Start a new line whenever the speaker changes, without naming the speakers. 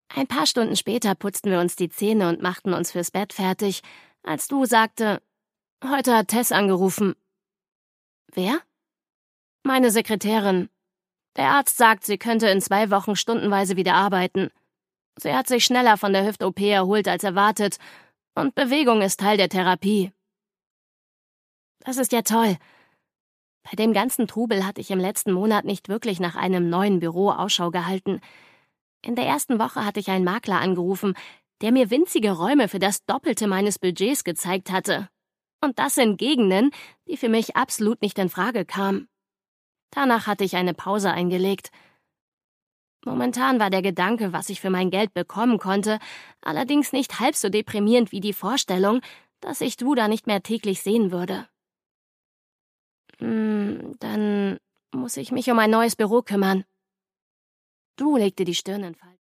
Ein paar Stunden später putzten wir uns die Zähne und machten uns fürs Bett fertig, als Du sagte, »Heute hat Tess angerufen.« »Wer?« »Meine Sekretärin. Der Arzt sagt, sie könnte in 2 Wochen stundenweise wieder arbeiten. Sie hat sich schneller von der Hüft-OP erholt als erwartet und Bewegung ist Teil der Therapie.« Das ist ja toll. Bei dem ganzen Trubel hatte ich im letzten Monat nicht wirklich nach einem neuen Büro Ausschau gehalten. In der ersten Woche hatte ich einen Makler angerufen, der mir winzige Räume für das Doppelte meines Budgets gezeigt hatte. Und das in Gegenden, die für mich absolut nicht in Frage kamen. Danach hatte ich eine Pause eingelegt. Momentan war der Gedanke, was ich für mein Geld bekommen konnte, allerdings nicht halb so deprimierend wie die Vorstellung, dass ich Du da nicht mehr täglich sehen würde. Dann muss ich mich um ein neues Büro kümmern. Du legte die Stirn in Falten.